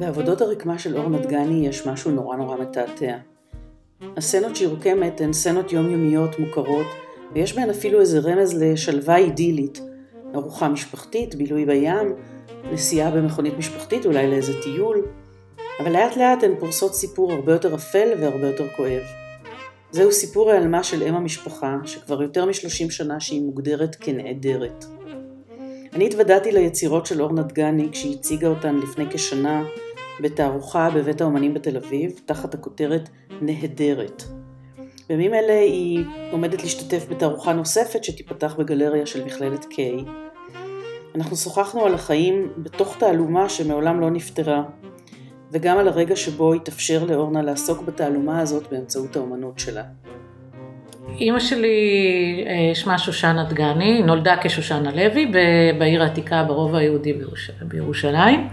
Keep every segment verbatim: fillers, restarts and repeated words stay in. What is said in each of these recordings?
בעבודות הרקמה של אורנה דגני יש משהו נורא נורא מתעתע. הסצנות שהיא רוקמת הן סצנות יומיומיות מוכרות, ויש בהן אפילו איזה רמז לשלווה אידילית, ארוחה משפחתית, בילוי בים, נסיעה במכונית משפחתית, אולי לאיזה טיול, אבל לאט לאט הן פורסות סיפור הרבה יותר אפל והרבה יותר כואב. זהו סיפור העלמה של אם המשפחה, שכבר יותר משלושים שנה שהיא מוגדרת כנעדרת. אני התוודעתי ליצירות של אורנה דגני כשהיא הציגה אותן לפני כשנה בתערוכה בבית האומנים בתל אביב, תחת הכותרת נהדרת. בימים אלה היא עומדת להשתתף בתערוכה נוספת שתיפתח בגלריה של מכללת קיי. אנחנו שוחחנו על החיים בתוך תעלומה שמעולם לא נפטרה, וגם על הרגע שבו התאפשר לאורנה לעסוק בתעלומה הזאת באמצעות האומנות שלה. אמא שלי שמה שושנה דגני, נולדה כשושנה לוי בעיר העתיקה ברובע היהודי בירושלים,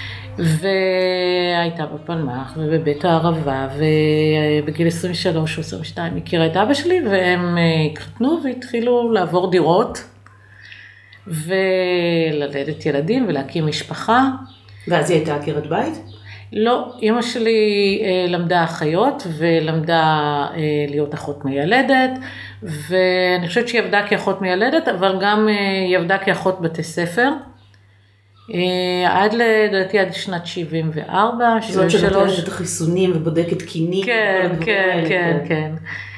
והייתה בפלמ"ח ובבית הערבה, ובגיל עשרים ושלוש או עשרים ושתיים הכירה את אבא שלי, והם התחתנו והתחילו לעבור דירות וללדת ילדים ולהקים משפחה. ואז היא הייתה עקרת בית? לא, אמא שלי למדה אחיות ולמדה להיות אחות מיילדת, ואני חושבת שהיא עבדה כאחות מיילדת, אבל גם היא עבדה כאחות בתי ספר, עד לדעתי עד שנת שבעים וארבע, זאת שנותנת את החיסונים ובודקת קינים. כן, כן, כן, כן.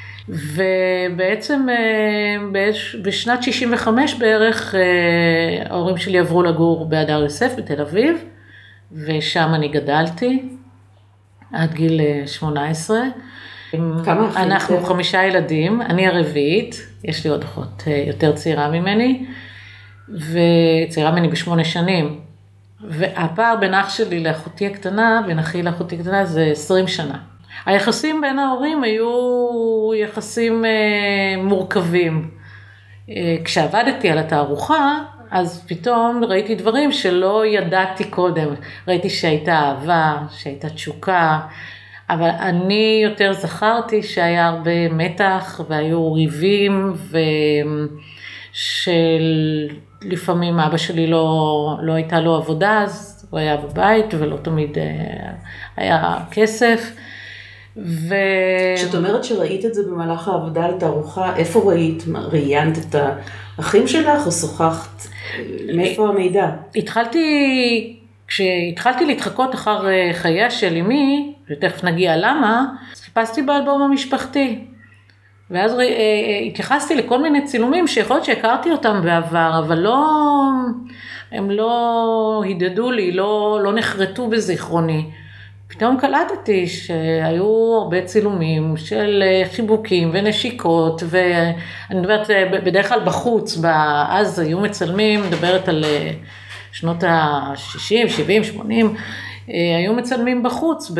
ובעצם בשנת שישים וחמש בערך ההורים שלי עברו לגור בהדר יוסף בתל אביב, ושם אני גדלתי עד גיל שמונה עשרה. כמה אחים? אנחנו חמישה ילדים, אני הרביעית, יש לי עוד אחות יותר צעירה ממני, וצעירה ממני בשמונה שנים. והפער בין אח שלי לאחותי הקטנה, בין אחי לאחותי הקטנה, זה עשרים שנה. היחסים בין ההורים היו יחסים מורכבים. כשעבדתי על התערוכה, אז פתאום ראיתי דברים שלא ידעתי קודם. ראיתי שהייתה אהבה, שהייתה תשוקה, אבל אני יותר זכרתי שהיה הרבה מתח והיו ריבים, ושלפעמים אבא שלי לא, לא הייתה לו עבודה, אז הוא היה בבית ולא תמיד היה כסף. ו... כשאת אומרת שראית את זה במהלך העבודה על תערוכה, איפה ראית? ראיינת את האחים שלך או שוחחת? מאיפה המידע? התחלתי, כשהתחלתי להתחקות אחר חייה של אמי, ותכף נגיע למה, חיפשתי באלבום המשפחתי. ואז התייחסתי לכל מיני צילומים שיכול להיות שהכרתי אותם בעבר, אבל לא, הם לא הידדו לי, לא, לא נחרטו בזיכרוני. פתאום קלטתי שהיו הרבה צילומים של חיבוקים ונשיקות, ואני מדברת בדרך כלל בחוץ, אז היו מצלמים, מדברת על שנות ה-שישים, שבעים, שמונים, היו מצלמים בחוץ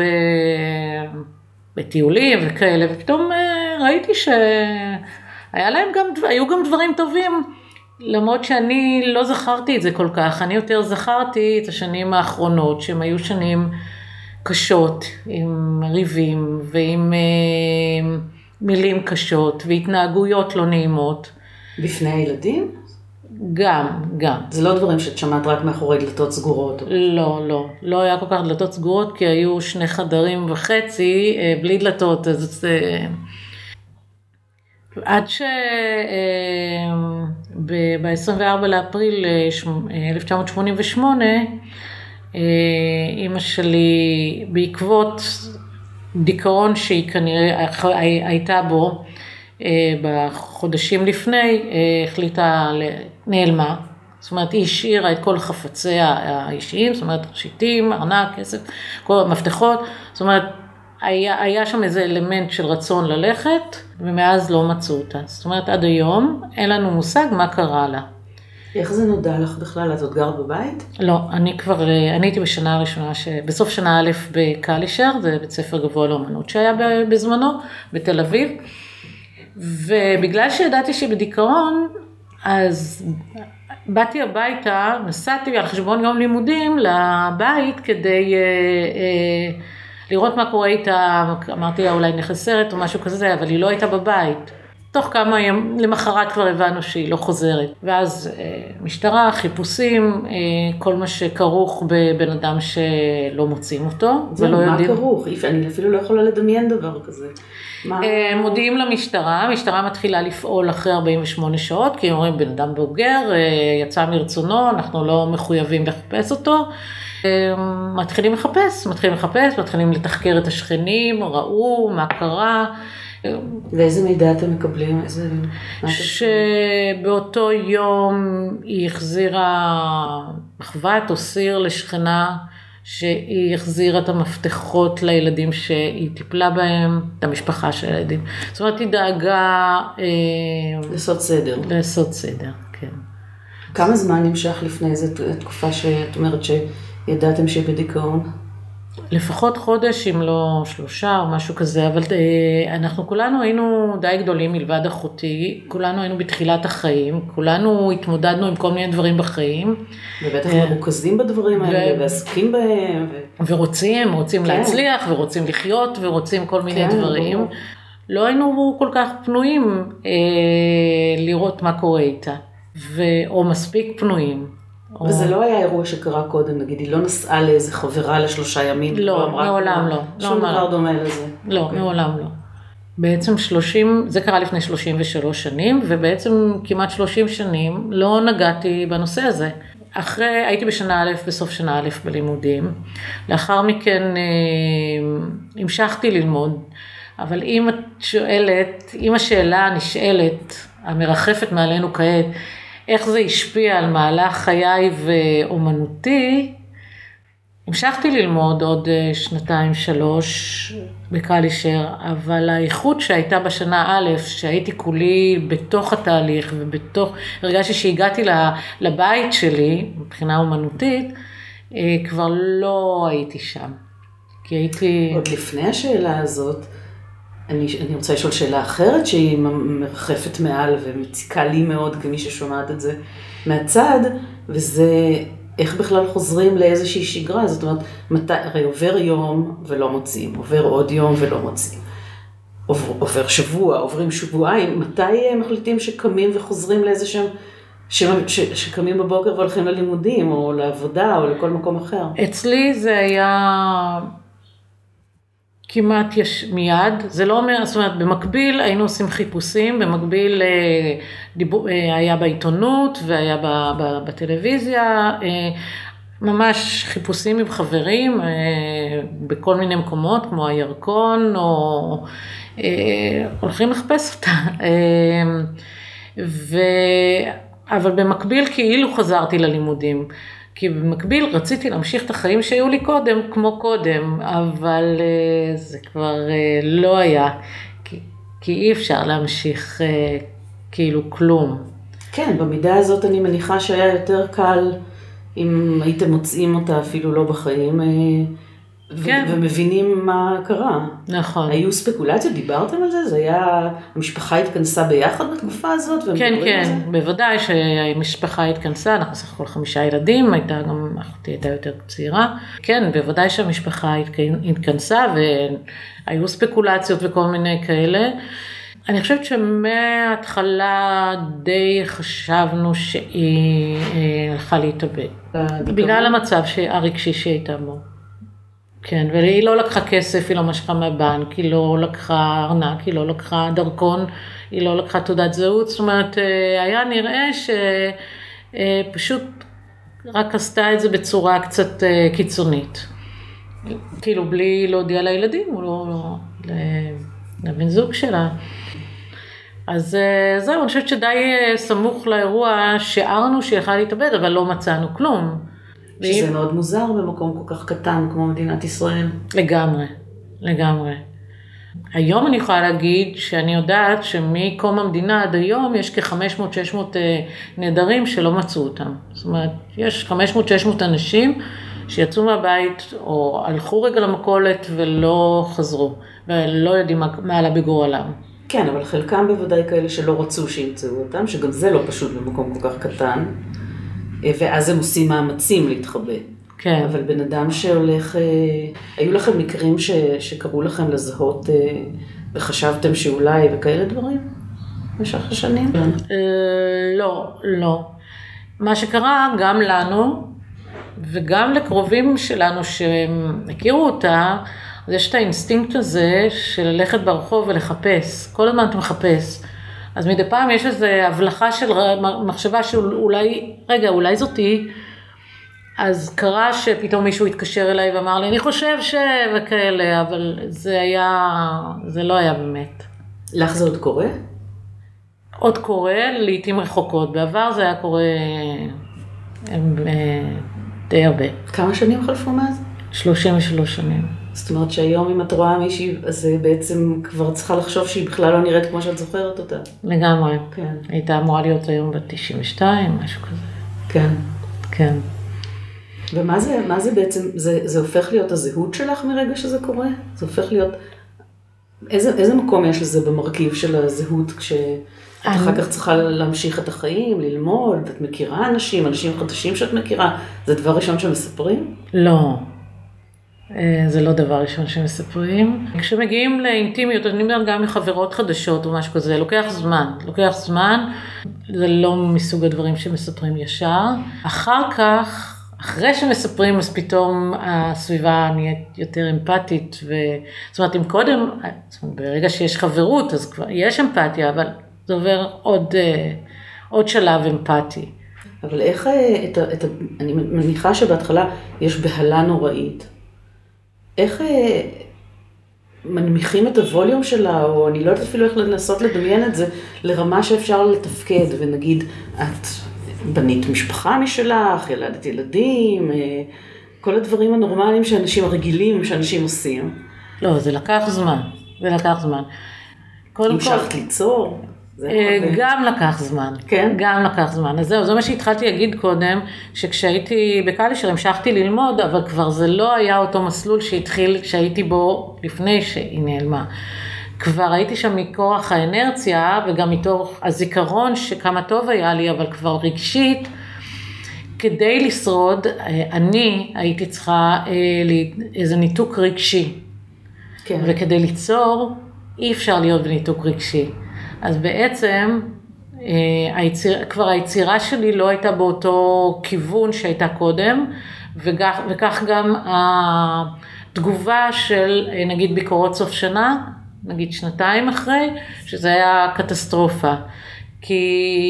בטיולים וכאלה, ופתאום ראיתי שהיה להם גם, היו גם דברים טובים, למרות שאני לא זכרתי את זה כל כך, אני יותר זכרתי את השנים האחרונות, שהם היו שנים קשות, עם ריבים ועם אה, מילים קשות והתנהגויות לא נעימות. בפני הילדים? גם, גם. זה לא דברים שאת שמעת רק מאחורי דלתות סגורות? לא, לא. לא היה כל כך דלתות סגורות, כי היו שני חדרים וחצי, אה, בלי דלתות, אז... אה, עד ש... אה, ב-עשרים וארבעה לאפריל אלף תשע מאות שמונים ושמונה, אמא שלי בעקבות דיכאון שהיא כנראה הייתה בו בחודשים לפני, החליטה, נעלמה, זאת אומרת היא השאירה את כל חפציה האישיים, זאת אומרת שיטים, ארנק, כסף, כל המפתחות, זאת אומרת היה, היה שם איזה אלמנט של רצון ללכת, ומאז לא מצאו אותה, זאת אומרת עד היום אין לנו מושג מה קרה לה. איך זה נודע לך בכלל? את עוד גרת בבית? לא, אני כבר, אני הייתי בשנה הראשונה, ש... בסוף שנה א' בקלישר, זה בית ספר גבוה לאומנות שהיה בזמנו, בתל אביב, ובגלל שידעתי שהיא בדיכאון, אז באתי הביתה, נסעתי על חשבון יום לימודים לבית, כדי אה, אה, לראות מה קורה איתה, אמרתי לה אולי נחסרת או משהו כזה, אבל היא לא הייתה בבית. תוך כמה ימים, למחרת כבר הבנו שהיא לא חוזרת. ואז משטרה, חיפושים, כל מה שכרוך בבן אדם שלא מוצאים אותו. זה מה יודעים... כרוך? אני אפילו לא יכולה לדמיין דבר כזה. מה... מודיעים למשטרה, המשטרה מתחילה לפעול אחרי ארבעים ושמונה שעות, כי הם אומרים בן אדם בוגר, יצא מרצונו, אנחנו לא מחויבים לחפש אותו. מתחילים לחפש, מתחילים לחפש, מתחילים לתחקר את השכנים, ראו מה קרה. ואיזה מידע אתם מקבלים? איזה... שבאותו יום היא החזירה מחבת או סיר לשכנה, שהיא החזירה את המפתחות לילדים שהיא טיפלה בהם, את המשפחה של הילדים. זאת אומרת, היא דאגה... לעשות סדר. לעשות סדר, כן. כמה זמן נמשך לפני איזו תקופה שאת אומרת שידעתם שהיא בדיכאון? לפחות חודש, אם לא שלושה או משהו כזה, אבל אנחנו כולנו היינו די גדולים מלבד אחותי, כולנו היינו בתחילת החיים, כולנו התמודדנו עם כל מיני דברים בחיים. ובטח מרוכזים בדברים האלה, ו... ועסקים בהם. ו... ורוצים, רוצים כן. להצליח, ורוצים לחיות, ורוצים כל מיני כן, דברים. בוא. לא היינו כל כך פנויים אה, לראות מה קורה איתה, ו... או מספיק פנויים. וזה לא היה אירוע שקרה קודם, נגיד, היא לא נסעה לאיזה חברה לשלושה ימים. לא, מעולם לא. שום דבר דומה לזה. לא, מעולם לא. בעצם שלושים, זה קרה לפני שלושים ושלוש שנים, ובעצם כמעט שלושים שנים לא נגעתי בנושא הזה. אחרי, הייתי בשנה א', בסוף שנה א' בלימודים. לאחר מכן המשכתי ללמוד, אבל אם את שואלת, אם השאלה נשאלת, המרחפת מעלינו כעת, איך זה השפיע על מהלך חיי ואומנותי, המשכתי ללמוד עוד שנתיים, שלוש בקלישר, אבל האיכות שהייתה בשנה א', שהייתי כולי בתוך התהליך ובתוך, הרגשתי שהגעתי לבית שלי, מבחינה אומנותית, כבר לא הייתי שם. כי הייתי... עוד לפני השאלה הזאת, אני, אני רוצה לשאול שאלה אחרת שהיא מרחפת מעל ומציקה לי מאוד כמי ששומעת את זה מהצד, וזה איך בכלל חוזרים לאיזושהי שגרה. זאת אומרת, מת, הרי עובר יום ולא מוצאים, עובר עוד יום ולא מוצאים, עובר, עובר שבוע, עוברים שבועיים, מתי מחליטים שקמים וחוזרים לאיזשהם, ש, ש, שקמים בבוקר והולכים ללימודים או לעבודה או לכל מקום אחר? אצלי זה היה... כמעט יש מיד, זה לא אומר, זאת אומרת, במקביל היינו עושים חיפושים, במקביל דיבור, היה בעיתונות והיה בטלוויזיה, ממש חיפושים עם חברים בכל מיני מקומות, כמו הירקון, או הולכים לחפש אותה. ו... אבל במקביל כאילו חזרתי ללימודים. כי במקביל רציתי להמשיך את החיים שהיו לי קודם, כמו קודם, אבל זה כבר לא היה, כי, כי אי אפשר להמשיך כאילו כלום. כן, במידה הזאת אני מניחה שהיה יותר קל, אם הייתם מוצאים אותה אפילו לא בחיים, כן. ו- ומבינים מה קרה. נכון. היו ספקולציות, דיברתם על זה? זה היה, המשפחה התכנסה ביחד בתקופה הזאת? כן, כן, בוודאי שהמשפחה התכנסה, אנחנו סך הכל חמישה ילדים, הייתה גם, אחותי הייתה יותר צעירה. כן, בוודאי שהמשפחה התכנסה, והיו ספקולציות וכל מיני כאלה. אני חושבת שמההתחלה די חשבנו שהיא הלכה להתאבד. בגלל המצב הרגשי שהייתה בו. כן, והיא לא לקחה כסף, היא לא משכה מהבנק, היא לא לקחה ארנק, היא לא לקחה דרכון, היא לא לקחה תעודת זהות, זאת אומרת, היה נראה שפשוט רק עשתה את זה בצורה קצת קיצונית. כאילו בלי להודיע לילדים, או לא, לבן זוג שלה. אז זהו, אני חושבת שדי סמוך לאירוע, שערנו שהיא יכלה להתאבד, אבל לא מצאנו כלום. שזה ואם... מאוד מוזר במקום כל כך קטן כמו מדינת ישראל. לגמרי, לגמרי. היום אני יכולה להגיד שאני יודעת שמקום המדינה עד היום יש כ-חמש מאות שש מאות נעדרים שלא מצאו אותם. זאת אומרת, יש חמש מאות שש מאות אנשים שיצאו מהבית או הלכו רגע למכולת ולא חזרו, ולא יודעים מה, מה עלה בגורלם. כן, אבל חלקם בוודאי כאלה שלא רצו שימצאו אותם, שגם זה לא פשוט במקום כל כך קטן. ואז הם עושים מאמצים להתחבא. כן. אבל בן אדם שהולך, היו לכם מקרים ש, שקראו לכם לזהות וחשבתם שאולי וכאלה דברים? במשך השנים? לא, לא. מה שקרה גם לנו, וגם לקרובים שלנו שהכירו אותה, אז יש את האינסטינקט הזה של ללכת ברחוב ולחפש. כל הזמן אתה מחפש. אז מדי פעם יש איזו הבלחה של מחשבה שאולי, רגע, אולי זאתי, אז קרה שפתאום מישהו התקשר אליי ואמר לי, אני חושב ש... וכאלה, אבל זה היה, זה לא היה באמת. לך זה עוד קורה? עוד קורה, לעתים רחוקות. בעבר זה היה קורה הם, די הרבה. כמה שנים חלפו מאז? שלושים ושלוש שנים. זאת אומרת שהיום אם את רואה מישהי, אז בעצם כבר צריכה לחשוב שהיא בכלל לא נראית כמו שאת זוכרת אותה. לגמרי. כן. הייתה אמורה להיות היום בת תשעים ושתיים, משהו כזה. כן. כן. ומה זה, מה זה בעצם, זה, זה הופך להיות הזהות שלך מרגע שזה קורה? זה הופך להיות, איזה, איזה מקום יש לזה במרכיב של הזהות כשאת אני... אחר כך צריכה להמשיך את החיים, ללמוד, את מכירה אנשים, אנשים חדשים שאת מכירה, זה דבר ראשון שמספרים? לא. זה לא דבר ראשון שמספרים. כשמגיעים לאינטימיות, אני אומר גם מחברות חדשות או משהו כזה, לוקח זמן, לוקח זמן, זה לא מסוג הדברים שמספרים ישר. אחר כך, אחרי שמספרים, אז פתאום הסביבה נהיית יותר אמפתית, ו... זאת אומרת, אם קודם, זאת אומרת, ברגע שיש חברות, אז כבר יש אמפתיה, אבל זה עובר עוד, עוד שלב אמפתי. אבל איך, את ה... את ה... אני מניחה שבהתחלה יש בהלה נוראית. איך מנמיכים את הווליום שלה, או אני לא יודעת אפילו איך לנסות לדמיין את זה, לרמה שאפשר לתפקד, ונגיד, את בנית משפחה משלך, ילדת ילדים, כל הדברים הנורמליים שאנשים הרגילים, שאנשים עושים. לא, זה לקח זמן, זה לקח זמן. המשכת ליצור? גם לקח זמן, כן? גם לקח זמן. אז זהו, זה מה שהתחלתי להגיד קודם, שכשהייתי בקלישר המשכתי ללמוד, אבל כבר זה לא היה אותו מסלול שהתחיל, שהייתי בו לפני שהיא נעלמה. כבר הייתי שם מכוח האנרציה, וגם מתוך הזיכרון שכמה טוב היה לי, אבל כבר רגשית, כדי לשרוד, אני הייתי צריכה איזה ניתוק רגשי. כן. וכדי ליצור, אי אפשר להיות בניתוק רגשי. אז בעצם, היציר, כבר היצירה שלי לא הייתה באותו כיוון שהייתה קודם, וכך, וכך גם התגובה של, נגיד, ביקורות סוף שנה, נגיד שנתיים אחרי, שזה היה קטסטרופה. כי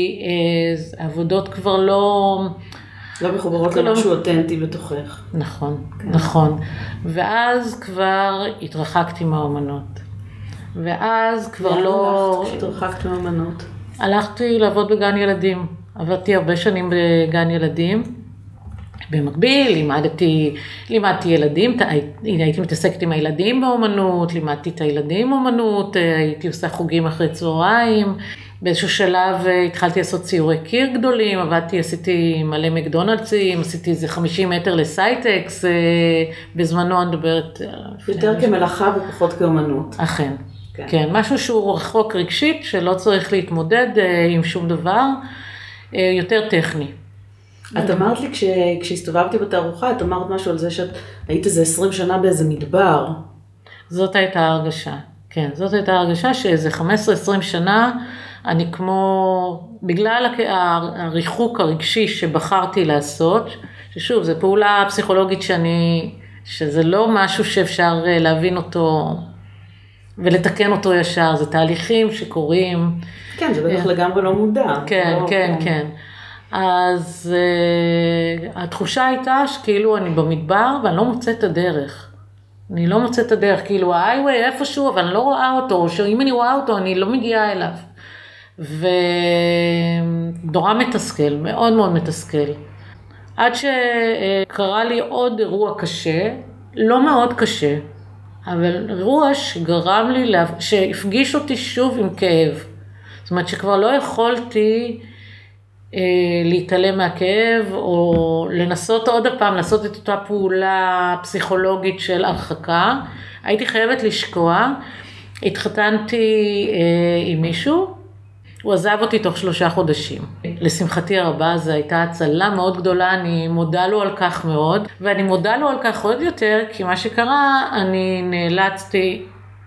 העבודות כבר לא... לא מחוברות למשהו אותנטי בתוכך. נכון, נכון. ואז כבר התרחקתי מהאומנות. ואז כבר לא... הלכת כשהתרחקת מהאומנות? הלכתי לעבוד בגן ילדים. עבדתי הרבה שנים בגן ילדים. במקביל, לימדתי, לימדתי ילדים, הייתי מתעסקת עם הילדים באומנות, לימדתי את הילדים באומנות, הייתי עושה חוגים אחרי צהריים. באיזשהו שלב התחלתי לעשות ציורי קיר גדולים, עבדתי, עשיתי מלא מקדונלדסים, עשיתי איזה חמישים מטר לסייטקס, בזמנו אני מדברת... יותר כמלאכה ופחות כאומנות. אכן, כן. כן, משהו שהוא רחוק רגשית, שלא צריך להתמודד עם שום דבר, יותר טכני. את אמרת לי, כש, כשהסתובבתי בתערוכה, את אמרת משהו על זה שאת היית איזה עשרים שנה באיזה מדבר. זאת הייתה הרגשה, כן, זאת הייתה הרגשה שאיזה חמש עשרה עשרים שנה, אני כמו, בגלל הריחוק הרגשי שבחרתי לעשות, ששוב, זו פעולה פסיכולוגית שאני, שזה לא משהו שאפשר להבין אותו ולתקן אותו ישר, זה תהליכים שקורים. כן, זה בטח לגמרי לא מודע. כן, לא, כן, כן, כן. אז uh, התחושה הייתה שכאילו אני במדבר ואני לא מוצאת את הדרך. אני לא מוצאת את הדרך, כאילו ההייווי איפשהו, אבל אני לא רואה אותו, או שאם אני רואה אותו אני לא מגיעה אליו. ודורא מתסכל, מאוד מאוד מתסכל. עד שקרה לי עוד אירוע קשה, לא מאוד קשה, אבל אירוע שגרם לי, לה... שהפגיש אותי שוב עם כאב. זאת אומרת שכבר לא יכולתי אה, להתעלם מהכאב, או לנסות עוד הפעם, לעשות את אותה פעולה פסיכולוגית של הרחקה. הייתי חייבת לשקוע, התחתנתי אה, עם מישהו, הוא עזב אותי תוך שלושה חודשים. לשמחתי הרבה, זו הייתה הצלה מאוד גדולה, אני מודה לו על כך מאוד, ואני מודה לו על כך עוד יותר, כי מה שקרה, אני נאלצתי,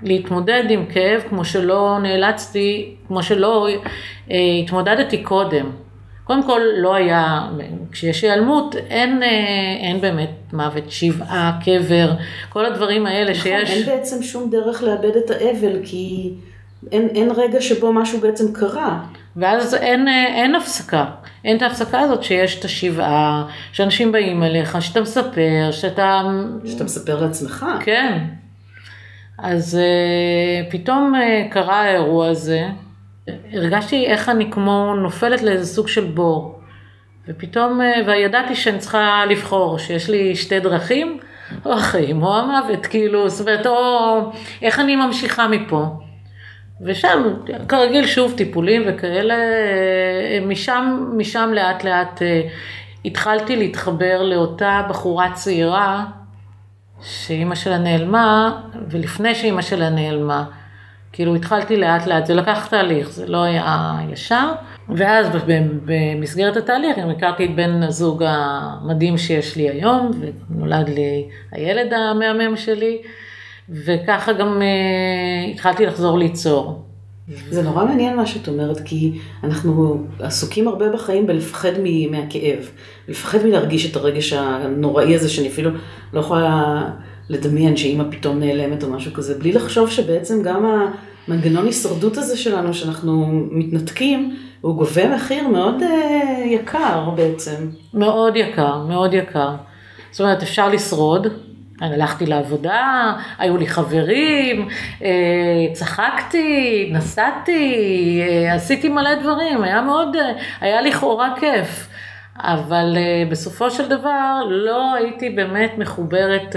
להתמודד עם כאב כמו שלא נאלצתי, כמו שלא אה, התמודדתי קודם. קודם כל לא היה, כשיש היעלמות אין, אה, אין באמת מוות, שבעה, קבר, כל הדברים האלה נכון, שיש. אין בעצם שום דרך לאבד את האבל, כי אין, אין רגע שבו משהו בעצם קרה. ואז אין, אין הפסקה, אין את ההפסקה הזאת שיש את השבעה, שאנשים באים אליך, שאתה מספר, שאתה... שאתה מספר לעצמך. כן. אז uh, פתאום uh, קרה האירוע הזה, הרגשתי איך אני כמו נופלת לאיזה סוג של בור, ופתאום, uh, וידעתי שאני צריכה לבחור, שיש לי שתי דרכים, או החיים או המוות, כאילו, זאת אומרת, או איך אני ממשיכה מפה. ושם, כרגיל, שוב טיפולים וכאלה, משם, משם לאט לאט התחלתי להתחבר לאותה בחורה צעירה, שאימא שלה נעלמה, ולפני שאימא שלה נעלמה, כאילו התחלתי לאט לאט, זה לקח תהליך, זה לא היה ישר, ואז במסגרת התהליך, אני הכרתי את בן הזוג המדהים שיש לי היום, ונולד לי הילד המהמם שלי, וככה גם uh, התחלתי לחזור ליצור. זה נורא מעניין מה שאת אומרת, כי אנחנו עסוקים הרבה בחיים בלפחד מהכאב, לפחד מלהרגיש את הרגש הנוראי הזה, שאני אפילו לא יכולה לדמיין שאמא פתאום נעלמת או משהו כזה, בלי לחשוב שבעצם גם המנגנון הישרדות הזה שלנו, שאנחנו מתנתקים, הוא גובה מחיר מאוד uh, יקר בעצם. מאוד יקר, מאוד יקר. זאת אומרת, אפשר לשרוד, אני הלכתי לעבודה, היו לי חברים, צחקתי, נסעתי, עשיתי מלא דברים, היה מאוד, היה לכאורה כיף, אבל בסופו של דבר לא הייתי באמת מחוברת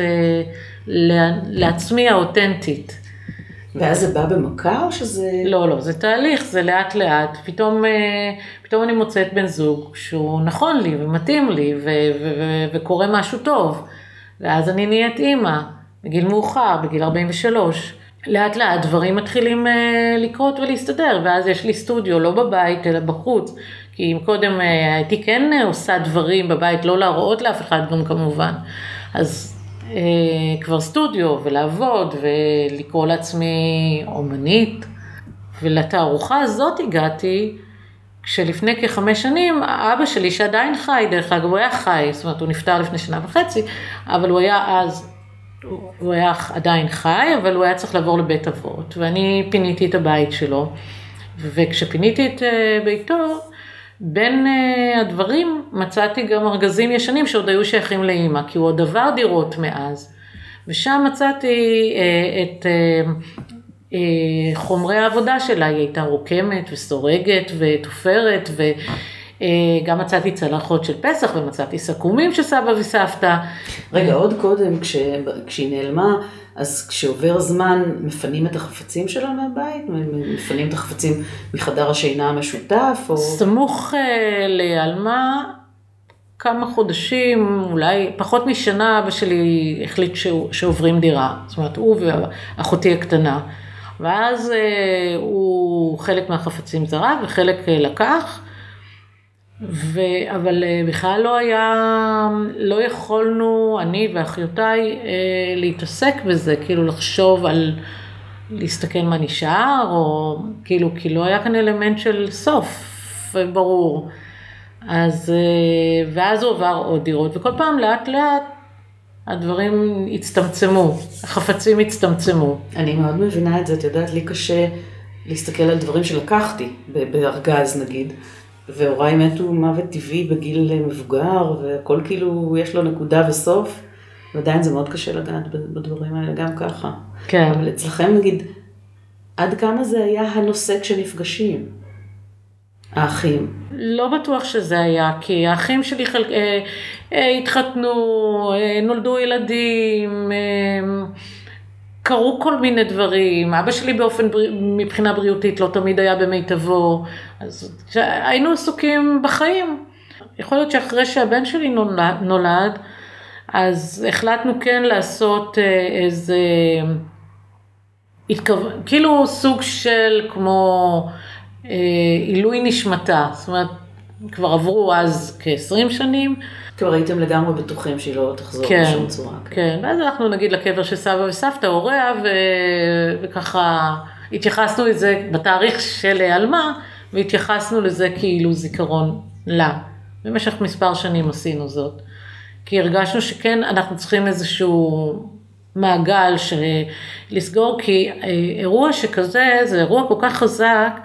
לעצמי האותנטית. ואז זה בא במכה או שזה... לא, לא, זה תהליך, זה לאט לאט, פתאום, פתאום אני מוצאת בן זוג שהוא נכון לי ומתאים לי ו- ו- ו- וקורה משהו טוב. ואז אני נהיית אימא, בגיל מאוחר, בגיל ארבעים ושלוש. לאט לאט דברים מתחילים uh, לקרות ולהסתדר, ואז יש לי סטודיו, לא בבית, אלא בחוץ. כי אם קודם uh, הייתי כן uh, עושה דברים בבית, לא להראות לאף אחד גם כמובן. אז uh, כבר סטודיו, ולעבוד, ולקרוא לעצמי אומנית. ולתערוכה הזאת הגעתי, כשלפני כחמש שנים, אבא שלי שעדיין חי, דרך אגב, הוא היה חי, זאת אומרת, הוא נפטר לפני שנה וחצי, אבל הוא היה אז, הוא היה עדיין חי, אבל הוא היה צריך לעבור לבית אבות, ואני פיניתי את הבית שלו, וכשפיניתי את ביתו, בין הדברים מצאתי גם ארגזים ישנים שעוד היו שייכים לאמא, כי הוא עוד עבר דירות מאז, ושם מצאתי את... חומרי העבודה שלה, היא הייתה רוקמת וסורגת ותופרת, וגם מצאתי צלחות של פסח ומצאתי סכומים של סבא וסבתא. רגע, עוד קודם, כש... כשהיא נעלמה, אז כשעובר זמן מפנים את החפצים שלה מהבית? מפנים את החפצים מחדר השינה המשותף? או... סמוך להיעלמה, כמה חודשים, אולי פחות משנה, אבא שלי החליט שעוברים דירה, זאת אומרת, הוא ואחותי הקטנה. ואז אה, הוא חלק מהחפצים זרק וחלק אה, לקח, ו, אבל אה, בכלל לא היה, לא יכולנו, אני ואחיותיי, אה, להתעסק בזה, כאילו לחשוב על, להסתכל מה נשאר, או כאילו, כי לא היה כאן אלמנט של סוף, ברור. אז, אה, ואז הוא עבר עוד דירות, וכל פעם לאט לאט, הדברים הצטמצמו, החפצים הצטמצמו. אני מאוד מבינה את זה, את יודעת, לי קשה להסתכל על דברים שלקחתי, בארגז נגיד, והוריי מתו מוות טבעי בגיל מבוגר, והכל כאילו יש לו נקודה וסוף, ועדיין זה מאוד קשה לגעת בדברים האלה, גם ככה. כן. אבל אצלכם נגיד, עד כמה זה היה הנושא כשנפגשים? האחים. לא בטוח שזה היה, כי האחים שלי חלק, אה, אה, התחתנו, אה, נולדו ילדים, אה, קרו כל מיני דברים. אבא שלי באופן, מבחינה בריאותית לא תמיד היה במיטבו, אז היינו עסוקים בחיים. יכול להיות שאחרי שהבן שלי נולד, נולד אז החלטנו כן לעשות אה, איזה, התכו... כאילו סוג של כמו... עילוי נשמתה, זאת אומרת, כבר עברו אז כ-עשרים שנים, כבר הייתם לגמרי בטוחים שהיא לא תחזור כן, בשום צורה. כן, ואז אנחנו נגיד לקבר של סבא וסבתא, הוריה, ו... וככה התייחסנו לזה בתאריך של העלמה, והתייחסנו לזה כאילו זיכרון לה. במשך מספר שנים עשינו זאת. כי הרגשנו שכן, אנחנו צריכים איזשהו מעגל של לסגור, כי אירוע שכזה, זה אירוע כל כך חזק,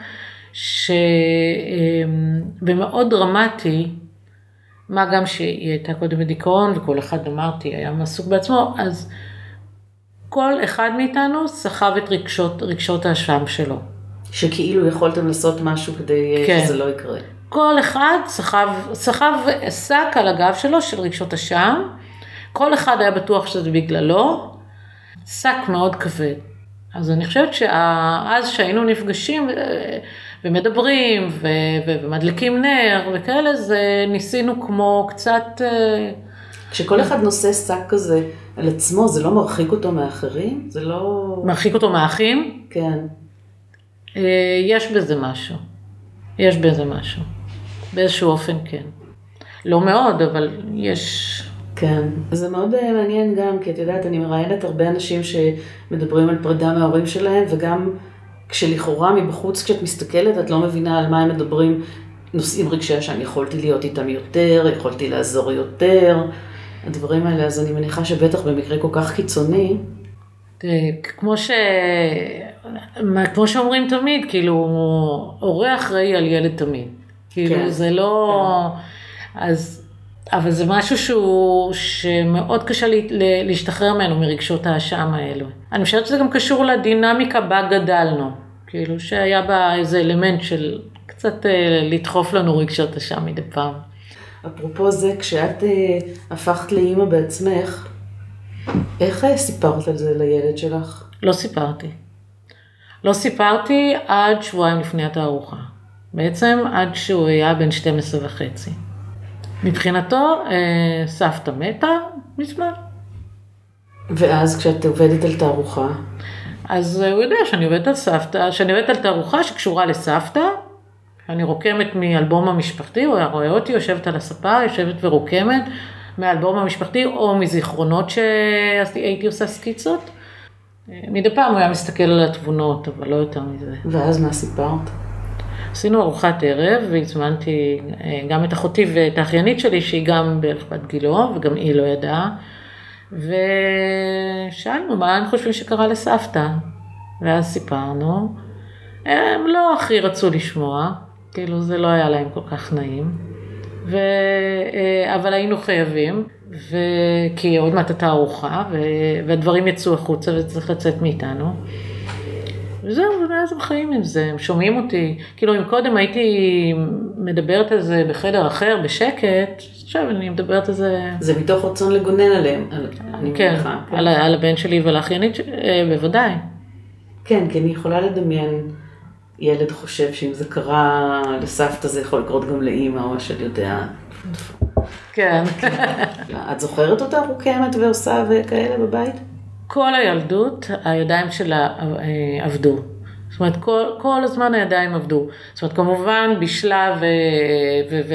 שבמאוד דרמטי, מה גם שהיא הייתה קודם בדיכאון, וכל אחד אמרתי, היה מעסוק בעצמו, אז כל אחד מאיתנו סחב את רגשות, רגשות האשם שלו. שכאילו יכולתם לעשות משהו כדי כן. שזה לא יקרה. כל אחד סחב, סחב שק על הגב שלו של רגשות אשם, כל אחד היה בטוח שזה בגללו, שק מאוד כבד. אז אני חושבת שאז שהיינו נפגשים ומדברים ו- ו- ומדליקים נר וכאלה, זה ניסינו כמו קצת... כשכל אחד נושא שק כזה על עצמו, זה לא מרחיק אותו מאחרים? זה לא... מרחיק אותו מאחים? כן. יש בזה משהו. יש בזה משהו. באיזשהו אופן כן. לא מאוד, אבל יש... כן. זה מאוד מעניין גם, כי את יודעת, אני מראיינת הרבה אנשים שמדברים על פרידה מההורים שלהם, וגם כשלכאורה מבחוץ, כשאת מסתכלת, את לא מבינה על מה הם מדברים, נושאים רגשי שאני יכולתי להיות איתם יותר, יכולתי לעזור יותר, הדברים האלה, אז אני מניחה שבטח במקרה כל כך קיצוני. כמו ש... כמו שאומרים תמיד, כאילו, הורה אחראי על ילד תמיד. כאילו, כן. זה לא... כן. אז... אבל זה משהו שהוא, שמאוד קשה להשתחרר ממנו מרגשות האשם האלו. אני חושבת שזה גם קשור לדינמיקה בה גדלנו. כאילו שהיה בה איזה אלמנט של קצת לדחוף לנו רגשות אשם מדי פעם. אפרופו זה, כשאת הפכת לאמא בעצמך, איך סיפרת על זה לילד שלך? לא סיפרתי. לא סיפרתי עד שבועיים לפני התערוכה. בעצם עד שהוא היה בן שתים עשרה וחצי. מבחינתו, סבתא מתה, מזמן. ואז כשאת עובדת על תערוכה? אז הוא יודע שאני עובדת על סבתא, שאני עובדת על תערוכה שקשורה לסבתא, אני רוקמת מאלבום המשפחתי, הוא רואה אותי, יושבת על הספה, יושבת ורוקמת מאלבום המשפחתי, או מזיכרונות שהייתי עושה סקיצות. מדי פעם הוא היה מסתכל על התבונות, אבל לא יותר מזה. ואז מה סיפרת? עשינו ארוחת ערב, והזמנתי גם את אחותי ואת האחיינית שלי, שהיא גם בערך בת גילו, וגם היא לא ידעה. ושאלנו מה אני חושבים שקרה לסבתא. ואז סיפרנו. הם לא הכי רצו לשמוע, כאילו זה לא היה להם כל כך נעים. ו... אבל היינו חייבים, ו... כי עוד מעט הייתה ארוחה, ו... והדברים יצאו החוצה וצריך לצאת מאיתנו. וזהו, ואז הם חיים עם זה, הם שומעים אותי. כאילו, אם קודם הייתי מדברת על זה בחדר אחר, בשקט, עכשיו אני מדברת על זה... זה מתוך רצון לגונן עליהם, אני כן, מניחה. כן, על, על הבן שלי ועל האחיינית, בוודאי. כן, כי אני יכולה לדמיין, ילד חושב שאם זה קרה לסבתא, זה יכול לקרות גם לאמא, או שאני יודע. כן. את זוכרת אותה רוקמת ועושה וכאלה בבית? כל הילדות, הידיים שלה עבדו. זאת אומרת, כל, כל הזמן הידיים עבדו. זאת אומרת, כמובן, בשלה ו... ו... ו...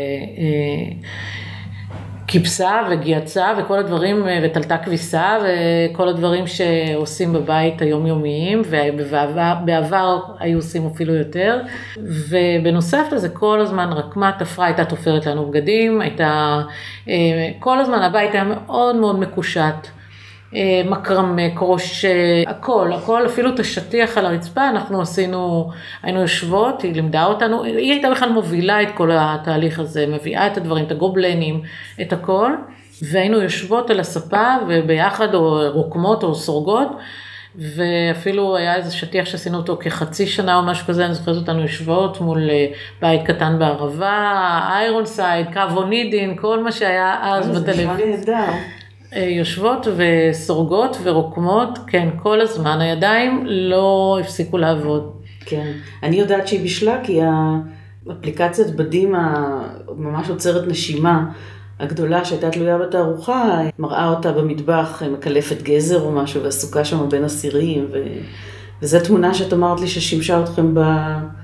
כיפסה וגייצה וכל הדברים, וטלתה כביסה וכל הדברים שעושים בבית היומיומיים, ובעבר היו עושים אפילו יותר. ובנוסף לזה, כל הזמן רקמה, תפרה, הייתה תופרת לנו בגדים, הייתה, כל הזמן הבית היה מאוד מאוד מקושט. מקרמה, קרוש, הכל, הכל, אפילו את השטיח על הרצפה, אנחנו עשינו, היינו יושבות, היא לימדה אותנו, היא הייתה בכלל מובילה את כל התהליך הזה, מביאה את הדברים, את הגובלנים, את הכל, והיינו יושבות על הספה, וביחד או רוקמות או סורגות, ואפילו היה איזה שטיח שעשינו אותו כחצי שנה או משהו כזה, אני זוכרת אותנו יושבות מול בית קטן בערבה, איירון סייד, קאבונידין, כל מה שהיה אז בטלוויזיה. יושבות וסורגות ורוקמות, כן, כל הזמן, הידיים לא הפסיקו לעבוד. כן, אני יודעת שהיא בשלה, כי האפליקציית בדים ממש עוצרת נשימה הגדולה שהייתה תלויה בתערוכה, מראה אותה במטבח, מקלפת גזר או משהו, ועסוקה שם בין הסירים, ו... וזו תמונה שאת אמרת לי ששימשה אתכם ב...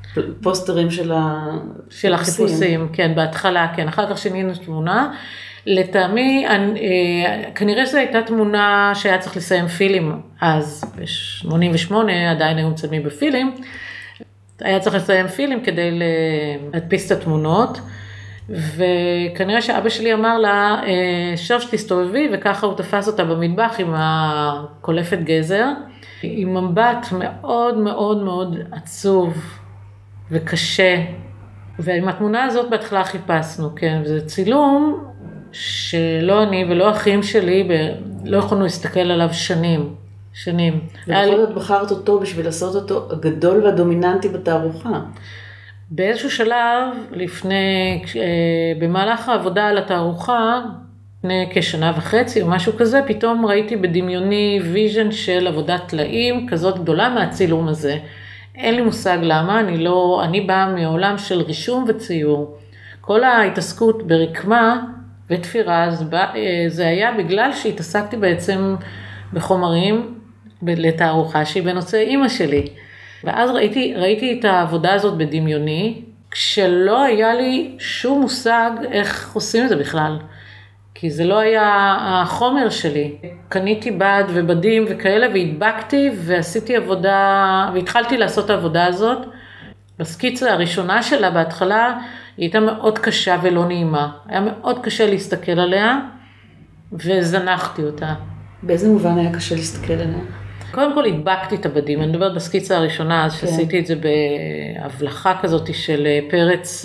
פוסטרים של החיפושים. של החיפושים, כן, בהתחלה, כן. אחר כך שינינו תמונה. לטעמי, כנראה שזו הייתה תמונה שהיה צריך לסיים פילים אז, ב-שמונים ושמונה עדיין היו מצלמים בפילים, היה צריך לסיים פילים כדי להדפיס את התמונות, וכנראה שאבא שלי אמר לה, שוב שתסתובבי, וככה הוא תפס אותה במטבח עם הקולפת גזר, עם מבט מאוד מאוד מאוד עצוב וקשה, ועם התמונה הזאת בהתחלה חיפשנו, כן, וזה צילום שלא אני ולא אחים שלי לא יכולנו להסתכל עליו שנים, שנים. ובכל זאת בחרת אותו בשביל לעשות אותו הגדול והדומיננטי בתערוכה. באיזשהו שלב, לפני, במהלך העבודה על התערוכה, לפני כשנה וחצי או משהו כזה, פתאום ראיתי בדמיוני ויז'ן של עבודת טלאים, כזאת גדולה מהצילום הזה. אין לי מושג למה, אני לא, אני באה מעולם של רישום וציור. כל ההתעסקות ברקמה ותפירה, זה היה בגלל שהתעסקתי בעצם בחומרים לתערוכה שהיא בנושא אמא שלי. ואז ראיתי, ראיתי את העבודה הזאת בדמיוני, כשלא היה לי שום מושג איך עושים את זה בכלל. כי זה לא היה החומר שלי. קניתי בד ובדים וכאלה והדבקתי ועשיתי עבודה, והתחלתי לעשות את העבודה הזאת. בסקיצה הראשונה שלה בהתחלה היא הייתה מאוד קשה ולא נעימה. היה מאוד קשה להסתכל עליה וזנחתי אותה. באיזה מובן היה קשה להסתכל עליה? קודם כל הדבקתי את הבדים, אני מדברת בסקיצה הראשונה, אז שעשיתי את זה בהבלחה כזאת של פרץ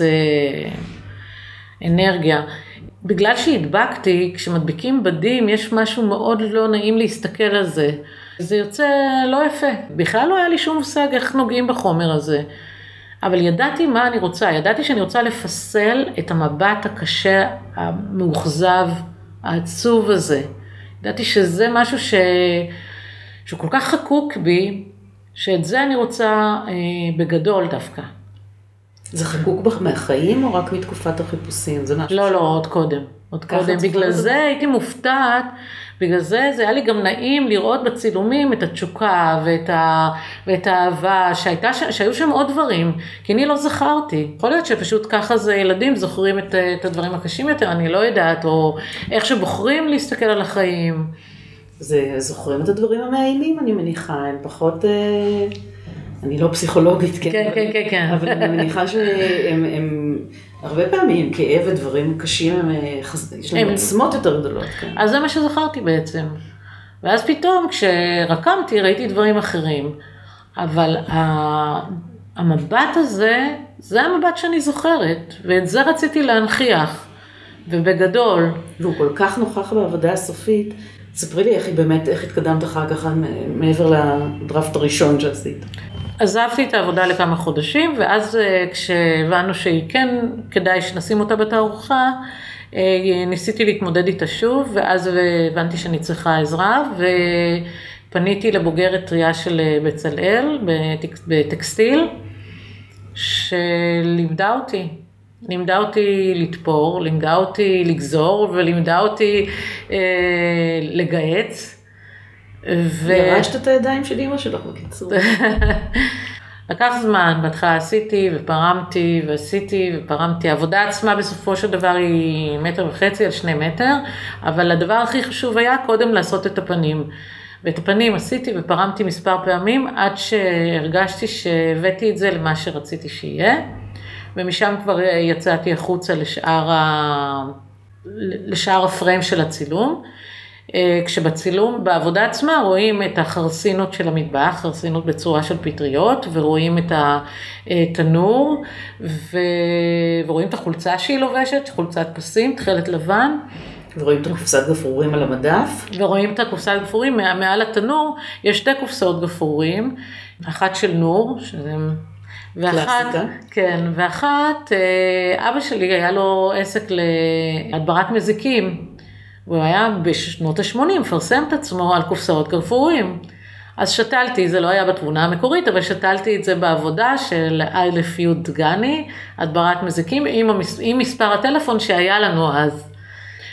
אנרגיה. בגלל שהדבקתי, כשמדביקים בדים, יש משהו מאוד לא נעים להסתכל על זה. זה יוצא לא יפה. בכלל לא היה לי שום מושג איך נוגעים בחומר הזה. אבל ידעתי מה אני רוצה, ידעתי שאני רוצה לפסל את המבט הקשה, המאוכזב, העצוב הזה. ידעתי שזה משהו ש... שהוא כל כך חקוק בי, שאת זה אני רוצה אה, בגדול דווקא. זה חקוק בך מהחיים או רק מתקופת החיפושים? זה משהו לא, ש... לא, עוד קודם. עוד קודם. בגלל זה דבר? הייתי מופתעת, בגלל זה זה היה לי גם נעים לראות בצילומים את התשוקה ואת, ה... ואת האהבה, שהייתה... שהיו שם עוד דברים, כי אני לא זכרתי. יכול להיות שפשוט ככה זה ילדים זוכרים את, את הדברים הקשים יותר, אני לא יודעת, או איך שבוחרים להסתכל על החיים. זה זוכרים את הדברים המאיימים, אני מניחה, הם פחות, אני לא פסיכולוגית, כן, כן, כן, כן, כן. אבל אני מניחה שהם הם, הרבה פעמים כאב ודברים קשים, הם, יש להם עוצמות יותר גדולות. כן. אז זה מה שזכרתי בעצם. ואז פתאום כשרקמתי ראיתי דברים אחרים, אבל המבט הזה, זה המבט שאני זוכרת, ואת זה רציתי להנכיח, ובגדול. והוא כל כך נוכח בעבודה הסופית, ספרי לי איך היא באמת, איך התקדמת אחר כך מעבר לדרפט הראשון שעשית. עזבתי את העבודה לכמה חודשים, ואז כשהבנו שהיא כן כדאי שנשים אותה בתערוכה, ניסיתי להתמודד איתה שוב, ואז הבנתי שאני צריכה עזרה, ופניתי לבוגרת טריה של בצלאל בטקסטיל, שלימדה אותי. לימדה אותי לתפור, לימדה אותי לגזור, ולימדה אותי אה, לגייץ. ו... ירשת את הידיים של אמא שלך בקיצור. לקח זמן, בהתחלה עשיתי ופרמתי ועשיתי ופרמתי. העבודה עצמה בסופו של דבר היא מטר וחצי על שני מטר, אבל הדבר הכי חשוב היה קודם לעשות את הפנים. ואת הפנים עשיתי ופרמתי מספר פעמים, עד שהרגשתי שהבאתי את זה למה שרציתי שיהיה. ומשם כבר יצאתי החוצה לשאר, ה... לשאר הפריים של הצילום. כשבצילום, בעבודה עצמה, רואים את החרסינות של המטבח, חרסינות בצורה של פטריות, ורואים את התנור, ו... ורואים את החולצה שהיא לובשת, חולצת פסים, תכלת לבן. ורואים את הקופסת גפרורים על המדף. ורואים את הקופסת גפרורים, מעל התנור יש שתי קופסאות גפרורים, אחת של נור, שזה... ואחת, כן, ואחת, אבא שלי היה לו עסק להדברת מזיקים, והוא היה בשנות ה-שמונים, מפרסם את עצמו על קופסאות גפרורים. אז שתלתי, זה לא היה בתמונה המקורית, אבל שתלתי את זה בעבודה של אילף יוד דגני, הדברת מזיקים, עם, המס, עם מספר הטלפון שהיה לנו אז.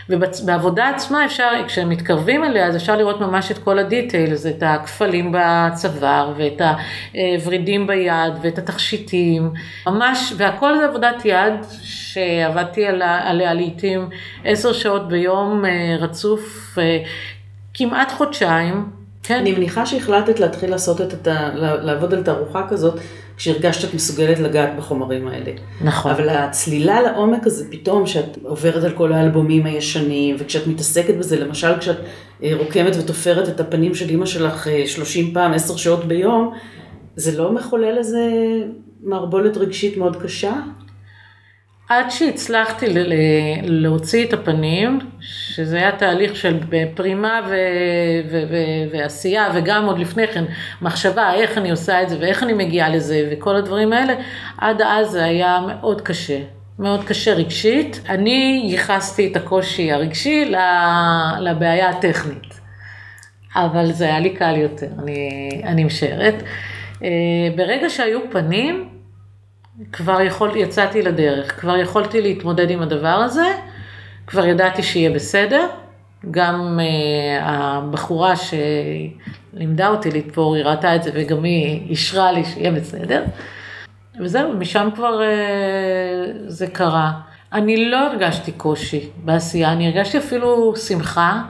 ובעבודה עצמה אפשר, כשהם מתקרבים אליה, אז אפשר לראות ממש את כל הדיטיילס, את הכפלים בצוואר, ואת הוורידים ביד, ואת התכשיטים, ממש, והכל זה עבודת יד, שעבדתי עליה לעתים עשר שעות ביום רצוף, כמעט חודשיים. כן. אני מניחה שהחלטת להתחיל לעשות את ה... לעבוד על תערוכה כזאת, כשהרגשת שאת מסוגלת לגעת בחומרים האלה. נכון. אבל הצלילה לעומק הזה פתאום, שאת עוברת על כל האלבומים הישנים, וכשאת מתעסקת בזה, למשל כשאת רוקמת ותופרת את הפנים של אמא שלך שלושים פעם, עשר שעות ביום, זה לא מחולל איזה מערבולת רגשית מאוד קשה? עד שהצלחתי להוציא את הפנים, שזה היה תהליך של פרימה ו- ו- ו- ועשייה, וגם עוד לפני כן, מחשבה איך אני עושה את זה, ואיך אני מגיעה לזה, וכל הדברים האלה, עד אז זה היה מאוד קשה, מאוד קשה רגשית. אני ייחסתי את הקושי הרגשי לבעיה הטכנית, אבל זה היה לי קל יותר, אני, אני משערת. ברגע שהיו פנים, כבר יכול, יצאתי לדרך, כבר יכולתי להתמודד עם הדבר הזה, כבר ידעתי שיהיה בסדר, גם uh, הבחורה שלימדה אותי לתפור, היא ראתה את זה וגם היא אישרה לי שיהיה בסדר, וזהו, משם כבר uh, זה קרה. אני לא הרגשתי קושי בעשייה, אני הרגשתי אפילו שמחה,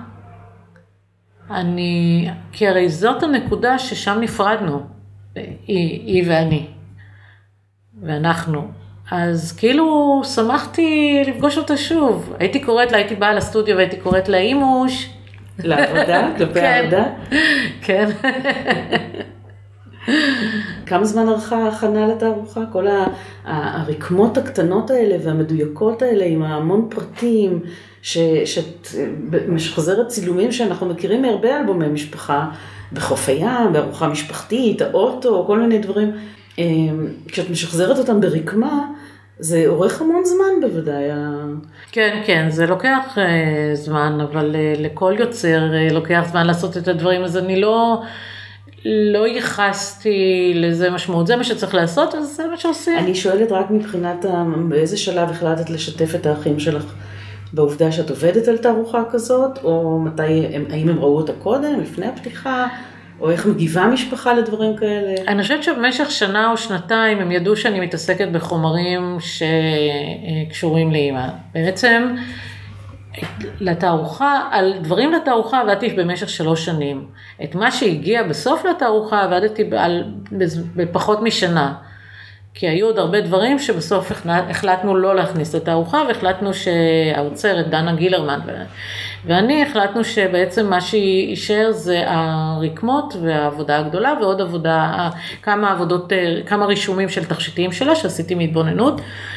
אני, כי הרי זאת הנקודה ששם נפרדנו, היא, היא ואני. ואנחנו. אז כאילו שמחתי לפגוש אותה שוב. הייתי קוראת לה, הייתי באה לסטודיו והייתי קוראת לה אימוש. לעבודה? כלפי העבודה? כן. כמה זמן ערכה ההכנה לתערוכה? כל הרקמות הקטנות האלה והמדויקות האלה עם המון פרטים, שאת משחזרת צילומים שאנחנו מכירים מהרבה אלבומי משפחה, בחוף הים, בארוחה משפחתית, האוטו, כל מיני דברים. כשאת משחזרת אותם ברקמה, זה אורך המון זמן בוודאי. כן, כן, זה לוקח זמן, אבל לכל יוצר לוקח זמן לעשות את הדברים, אז אני לא, לא ייחסתי לזה משמעות. זה מה שצריך לעשות, אז זה מה שעושים. אני שואלת רק מבחינת באיזה שלב החלטת לשתף את האחים שלך בעובדה שאת עובדת על תערוכה כזאת, או מתי, האם הם ראו אותה קודם, לפני הפתיחה? או איך מגיבה משפחה לדברים כאלה? אני חושבת שבמשך שנה או שנתיים הם ידעו שאני מתעסקת בחומרים שקשורים לאמא. בעצם לתערוכה, על דברים לתערוכה עבדתי במשך שלוש שנים. את מה שהגיע בסוף לתערוכה עבדתי בפחות משנה. כי היו עוד הרבה דברים שבסוף החלטנו לא להכניס לתערוכה, והחלטנו שהאוצרת, דנה גילרמן, ואני החלטנו שבעצם מה שישאר זה הרקמות והעבודה הגדולה, ועוד עבודה, כמה עבודות, כמה רישומים של תכשיטים שלה, שעשיתי מהתבוננות,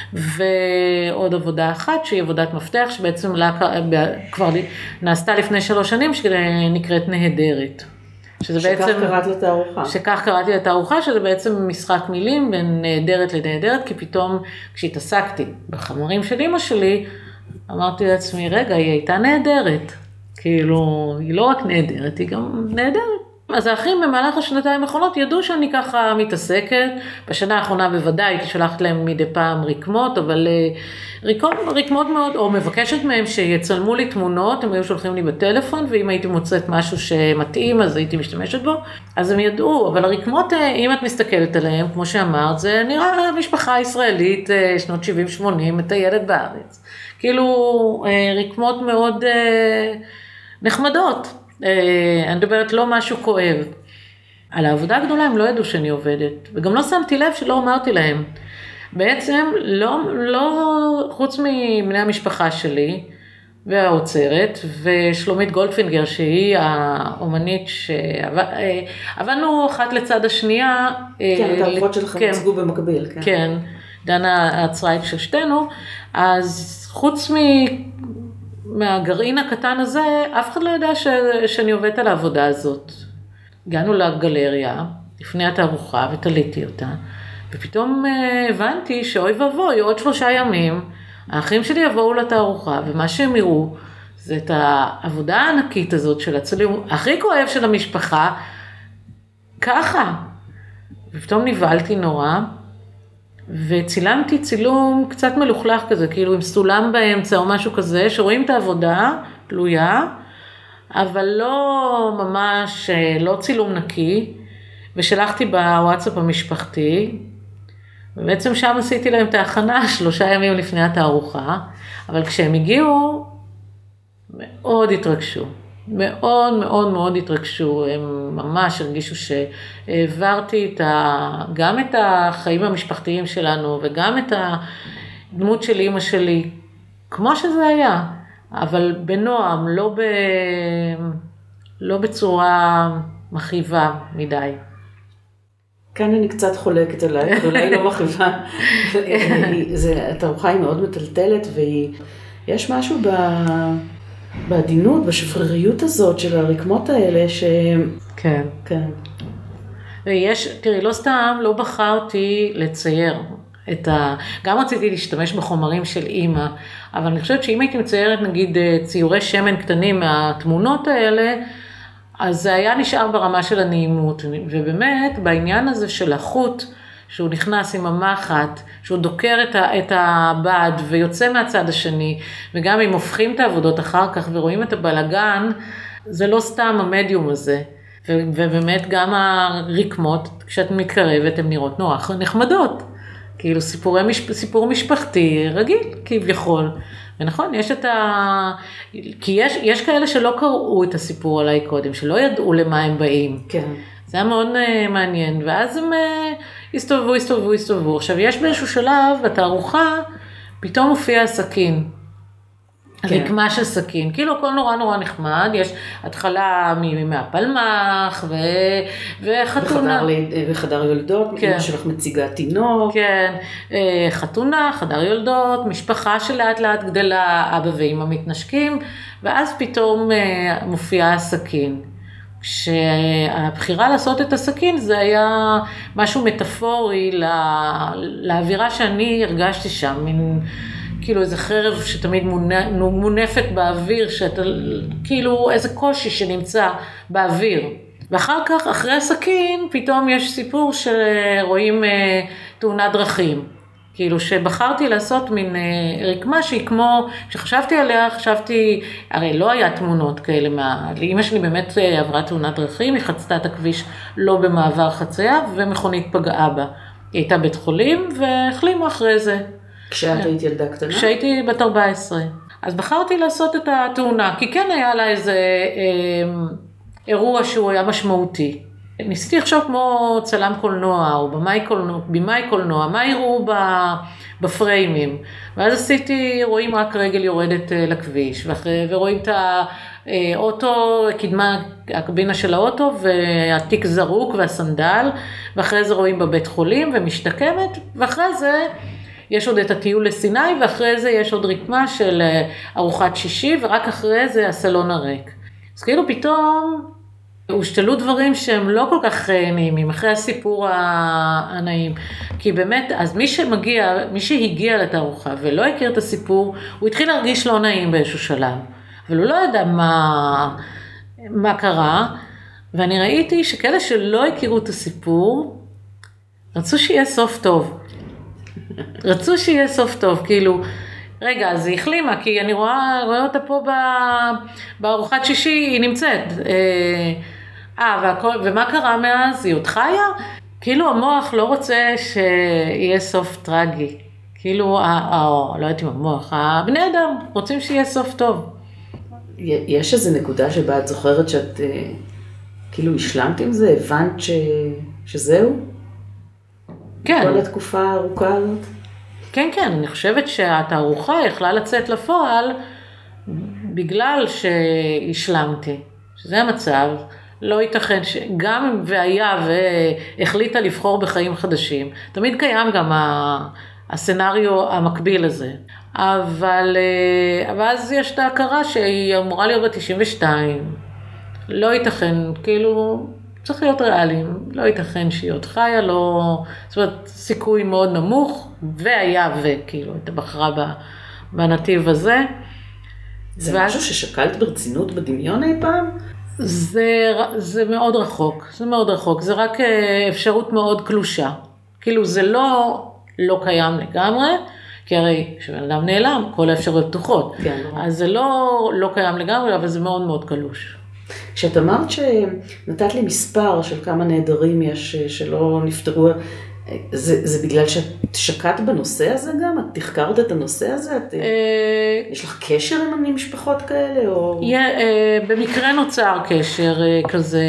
ועוד עבודה אחת, שהיא עבודת מפתח, שבעצם לה, כבר נעשתה לפני שלוש שנים, שנקראת נהדרת. שזה שכך בעצם, קראת לתערוכה. שכך קראתי לתערוכה, שזה בעצם משחק מילים בין נהדרת לנהדרת, כי פתאום כשהתעסקתי בחומרים של אמא שלי, אמרתי לעצמי, רגע, היא הייתה נהדרת. כאילו, היא לא רק נהדרת, היא גם נהדרת. אז האחים במהלך השנתיים האחרונות ידעו שאני ככה מתעסקת, בשנה האחרונה בוודאי הייתי שולחת להם מדי פעם רקמות, אבל רקמות, רקמות מאוד, או מבקשת מהם שיצלמו לי תמונות, הם היו שולחים לי בטלפון, ואם הייתי מוצאת משהו שמתאים, אז הייתי משתמשת בו, אז הם ידעו, אבל הרקמות, אם את מסתכלת עליהם, כמו שאמרת, זה נראה משפחה ישראלית, שנות שבעים שמונים, מטיילת בארץ. כאילו, רקמות מאוד נחמדות. אני מדברת לא משהו כואב. על העבודה הגדולה הם לא ידעו שאני עובדת, וגם לא שמתי לב שלא אמרתי להם. בעצם לא, לא חוץ מבני המשפחה שלי והאוצרת, ושלומית גולדפינגר שהיא האומנית שעבדנו אחת לצד השנייה. כן, את הערכות שלכם הוצגו במקביל. כן, כן, דנה עצרה את ששתנו, אז חוץ מ... מהגרעין הקטן הזה, אף אחד לא יודע ש... שאני עובדת על העבודה הזאת. הגענו לגלריה, לפני התערוכה, ותליתי אותה, ופתאום הבנתי שאוי ובוי, עוד שלושה ימים, האחים שלי יבואו לתערוכה, ומה שהם יראו, זה את העבודה הענקית הזאת של הצילום, הכי כואב של המשפחה, ככה. ופתאום נבהלתי נורא, וצילמתי צילום קצת מלוכלך כזה, כאילו עם סולם באמצע או משהו כזה, שרואים את העבודה, תלויה, אבל לא ממש, לא צילום נקי, ושלחתי בוואטסאפ המשפחתי, ובעצם שם עשיתי להם את ההכנה שלושה ימים לפני התערוכה, אבל כשהם הגיעו, מאוד התרגשו, מאוד מאוד מאוד התרגשו, הם ממש הרגישו שהעברתי את ה, גם את החיים המשפחתיים שלנו, וגם את הדמות של אמא שלי, כמו שזה היה, אבל בנועם, לא, ב, לא בצורה מכאיבה מדי. כאן אני קצת חולקת עליי, אולי לא מכאיבה. התערוכה היא מאוד מטלטלת, ויש משהו בעדינות, בשבריריות הזאת של הרקמות האלה, ש... כן. כן. ויש, תראי, לא סתם, לא בחרתי לצייר את ה... גם רציתי להשתמש בחומרים של אימא, אבל אני חושבת שאם הייתי מציירת, נגיד, ציורי שמן קטנים מהתמונות האלה, אז זה היה נשאר ברמה של הנעימות, ובאמת בעניין הזה של החוט, שהוא נכנס עם המחט, שהוא דוקר את, ה, את הבד ויוצא מהצד השני, וגם אם הופכים את העבודות אחר כך ורואים את הבלגן, זה לא סתם המדיום הזה, ו, ובאמת גם הרקמות, כשאת מתקרבת, הן נראות נורא נחמדות, כאילו סיפורי, סיפור משפחתי רגיל כביכול, ונכון, יש את ה... כי יש, יש כאלה שלא קראו את הסיפור עליי קודם, שלא ידעו למה הם באים. כן. זה היה מאוד uh, מעניין, ואז הם uh, הסתובבו, הסתובבו, הסתובבו. עכשיו, יש באיזשהו שלב, בתערוכה, פתאום הופיע הסכין. כן. רקמה של סכין. כאילו, הכל נורא נורא נחמד. יש התחלה מהפלמח, ו... וחתונה. וחדר, וחדר יולדות, כן. אמא שלך מציגה תינוק. כן. חתונה, חדר יולדות, משפחה שלאט לאט גדלה, אבא ואמא מתנשקים, ואז פתאום מופיע הסכין. כשהבחירה לעשות את הסכין זה היה משהו מטאפורי לה, לאווירה שאני הרגשתי שם, מין כאילו איזה חרב שתמיד מונפת באוויר, שאתה, כאילו איזה קושי שנמצא באוויר. ואחר כך, אחרי הסכין, פתאום יש סיפור שרואים תאונת דרכים. כאילו שבחרתי לעשות מין רקמה שהיא כמו, כשחשבתי עליה, חשבתי, הרי לא היה תמונות כאלה, מה, לאמא שלי באמת עברה תאונת דרכים, היא חצתה את הכביש לא במעבר חצייה, ומכונית פגעה בה. היא הייתה בית חולים, והחלימו אחרי זה. כשאת היית ילדה קטנה? כשהייתי בת ארבע עשרה. אז בחרתי לעשות את התאונה, כי כן היה לה איזה אה, אירוע שהוא היה משמעותי. ניסיתי לחשוב כמו צלם קולנוע, או במאי קולנוע, במאי קולנוע, מה יראו בפריימים. ואז עשיתי, רואים רק רגל יורדת לכביש, ורואים את האוטו, קדמה, הקבינה של האוטו, והתיק זרוק והסנדל, ואחרי זה רואים בבית חולים ומשתקמת, ואחרי זה יש עוד את הטיול לסיני, ואחרי זה יש עוד רקמה של ארוחת שישי, ורק אחרי זה הסלון הריק. אז כאילו פתאום הושתלו דברים שהם לא כל כך נעימים, אחרי הסיפור הנעים. כי באמת, אז מי שמגיע, מי שהגיע לתערוכה ולא הכיר את הסיפור, הוא התחיל להרגיש לא נעים באיזשהו שלב. אבל הוא לא ידע מה, מה קרה, ואני ראיתי שכאלה שלא הכירו את הסיפור, רצו שיהיה סוף טוב. רצו שיהיה סוף טוב, כאילו, רגע, אז היא החלימה, כי אני רואה, רואה אותה פה בארוחת שישי, היא נמצאת. אה, והכל, ומה קרה מאז? היא עוד חיה? כאילו המוח לא רוצה שיהיה סוף טרגי. כאילו, או, לא יודעת אם המוח, הבני אדם רוצים שיהיה סוף טוב. יש איזו נקודה שבה את זוכרת שאת, כאילו, השלמת עם זה? הבנת ש... שזהו? כן. כל התקופה הארוכה הזאת? כן, כן, אני חושבת שהתערוכה יכלה לצאת לפועל בגלל שהשלמתי, שזה המצב, לא ייתכן שגם והיה והחליטה לבחור בחיים חדשים, תמיד קיים גם הסצנריו המקביל הזה, אבל, אבל אז יש את ההכרה שהיא אמורה להיות ב-תשעים ושתיים, לא ייתכן, כאילו צריך להיות ריאליים, לא ייתכן שהיא עוד חיה, לא, זאת אומרת, סיכוי מאוד נמוך, והיה וכאילו, אתה בחרה בנתיב הזה. זה ואז... משהו ששקלת ברצינות בדמיון אי פעם? זה, זה מאוד רחוק, זה מאוד רחוק, זה רק אפשרות מאוד קלושה. כאילו זה לא לא קיים לגמרי, כי הרי כשבן אדם נעלם, כל האפשרויות פתוחות. כן. אז זה לא, לא קיים לגמרי, אבל זה מאוד מאוד קלוש. כשאת אמרת שנתת לי מספר של כמה נהדרים יש שלא נפטרו, זה, זה בגלל שאת שקעת בנושא הזה גם? את תחקרת את הנושא הזה? את, יש לך קשר עם המשפחות כאלה? או... במקרה נוצר קשר כזה.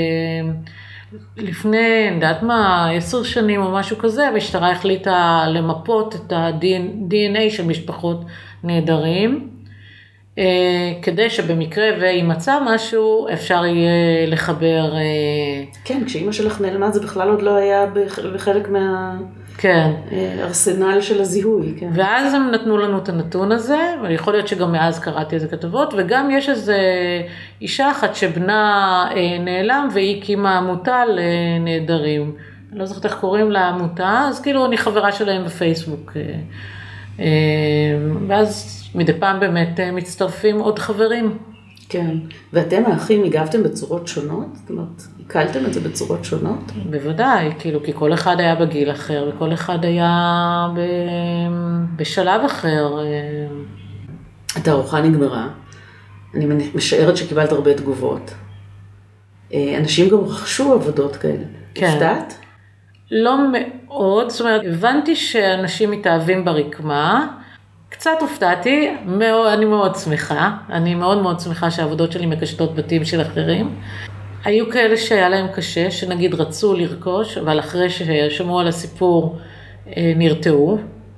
לפני, אני יודעת מה, עשר שנים או משהו כזה, המשטרה החליטה למפות את ה-די אן איי של משפחות נהדרים, כדי שבמקרה וימצא משהו, אפשר יהיה לחבר... כן, כשאימא שלך נעלמה, זה בכלל עוד לא היה בחלק מהארסנל של הזיהוי. כן. ואז הם נתנו לנו את הנתון הזה, ויכול להיות שגם מאז קראתי איזה כתבות, וגם יש איזו אישה אחת שבנה נעלם, והיא הקימה עמותה לנהדרים. אני לא זוכרת איך קוראים לעמותה, אז כאילו אני חברה שלהם בפייסבוק. ואז מדי פעם באמת מצטרפים עוד חברים. כן, ואתם האחים הגבתם בצורות שונות? זאת אומרת, הקלתם את זה בצורות שונות? בוודאי, כאילו, כי כל אחד היה בגיל אחר, וכל אחד היה ב... בשלב אחר. התערוכה נגמרה, אני משערת שקיבלת הרבה תגובות. אנשים גם רכשו עבודות כאלה. כן. הפתעת? לא מאוד, זאת אומרת, הבנתי שאנשים מתאהבים ברקמה, קצת הופתעתי, אני מאוד שמחה, אני מאוד מאוד שמחה שהעבודות שלי מקשטות בתים של אחרים. היו כאלה שהיה להם קשה, שנגיד רצו לרכוש, אבל אחרי ששמעו על הסיפור נרתעו.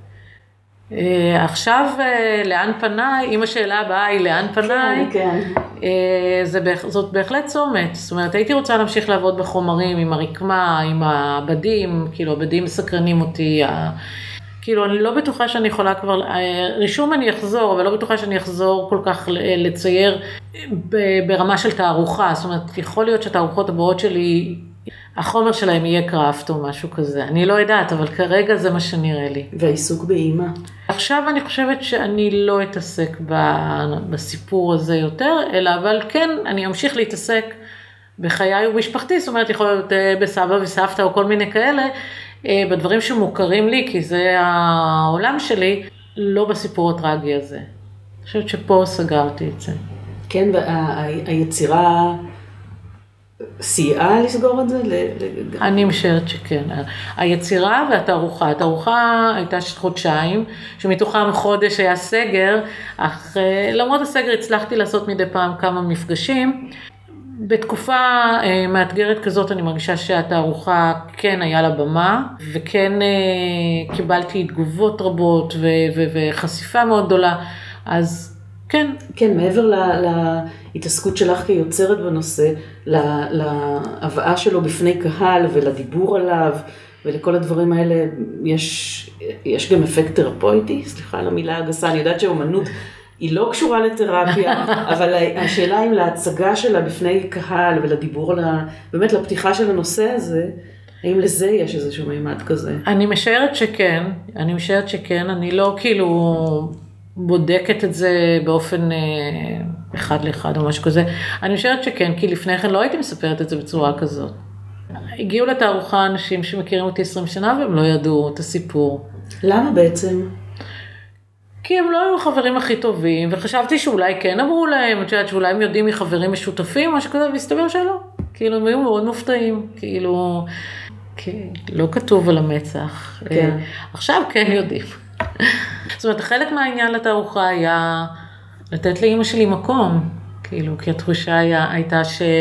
עכשיו, לאן פניי, אם השאלה הבאה היא לאן פניי, כן, כן. זאת בהחלט צומת. זאת אומרת, הייתי רוצה להמשיך לעבוד בחומרים, עם הרקמה, עם הבדים, כאילו הבדים מסקרנים אותי, כאילו, אני לא בטוחה שאני יכולה כבר, רישום אני אחזור, אבל לא בטוחה שאני אחזור כל כך לצייר ברמה של תערוכה. זאת אומרת, יכול להיות שהתערוכות הבאות שלי, החומר שלהם יהיה קראפט או משהו כזה. אני לא יודעת, אבל כרגע זה מה שנראה לי. והעיסוק באמא? עכשיו אני חושבת שאני לא אתעסק בסיפור הזה יותר, אלא אבל כן, אני אמשיך להתעסק בחיי ובמשפחתי, זאת אומרת, יכול להיות בסבא וסבתא או כל מיני כאלה, בדברים שמוכרים לי, כי זה העולם שלי, לא בסיפור הטרגי הזה. אני חושבת שפה סגרתי את זה. כן, והיצירה סייעה לסגור את זה? אני משערת שכן. היצירה והתערוכה, התערוכה הייתה חודשיים, שמתוכם חודש היה סגר, אך למרות הסגר הצלחתי לעשות מדי פעם כמה מפגשים, בתקופה אה, מאתגרת כזאת אני מרגישה שהתערוכה כן היה לה במה, וכן אה, קיבלתי תגובות רבות ו- ו- וחשיפה מאוד גדולה, אז כן. כן, מעבר לה, להתעסקות שלך כיוצרת בנושא, לה, להבאה שלו בפני קהל ולדיבור עליו, ולכל הדברים האלה יש, יש גם אפקט תרפויטי, סליחה על המילה הגסה, אני יודעת שאומנות היא לא קשורה לתרפיה, אבל השאלה אם להצגה שלה בפני קהל ולדיבור על ה... באמת לפתיחה של הנושא הזה, האם לזה יש איזשהו מימד כזה? אני משערת שכן, אני משערת שכן, אני לא כאילו בודקת את זה באופן אחד לאחד או משהו כזה, אני משערת שכן, כי לפני כן לא הייתי מספרת את זה בצורה כזאת. הגיעו לתערוכה אנשים שמכירים אותי עשרים שנה והם לא ידעו את הסיפור. למה בעצם? כי הם לא היו החברים הכי טובים, וחשבתי שאולי כן אמרו להם, אני חושבת שאולי הם יודעים מחברים משותפים, משהו כזה, והסתבר שלא. כאילו, הם היו מאוד מופתעים, כאילו, לא כתוב על המצח. כן. עכשיו כן יודעים. זאת אומרת, חלק מהעניין לתערוכה היה לתת לאמא שלי מקום, כאילו, כי התחושה היה, הייתה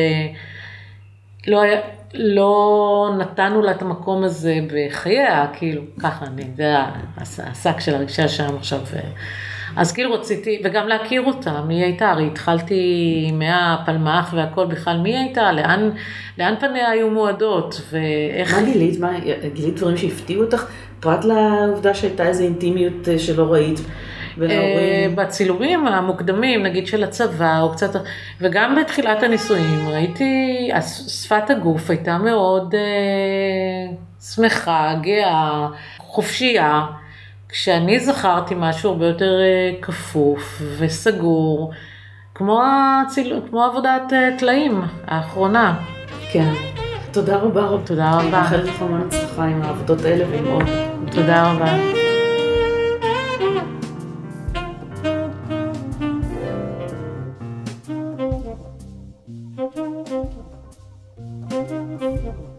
שלא היה... לא נתנו לה את המקום הזה בחייה, כאילו, ככה, אני, זה העסק של הרגשה שם עכשיו. אז כאילו רציתי, וגם להכיר אותה, מי הייתה, הרי התחלתי מהפלמח והכל בכלל, מי הייתה, לאן, לאן פניה היו מועדות, ואיך... מה גילית? מה, גילית דברים שהפתיעו אותך? פרט לעובדה שהייתה איזו אינטימיות שלא ראית? בצילומים המוקדמים, נגיד של הצבא, או קצת, וגם בתחילת הניסויים, ראיתי, שפת הגוף הייתה מאוד אה, שמחה, גאה, חופשייה, כשאני זכרתי משהו הרבה יותר אה, כפוף וסגור, כמו, הציל, כמו עבודת אה, תלאים האחרונה. כן. תודה רבה רבה. תודה רבה. אחרי לך המון הצלחה. בהצלחה עם העבודות האלה ועם עוד. תודה רבה. Thank you.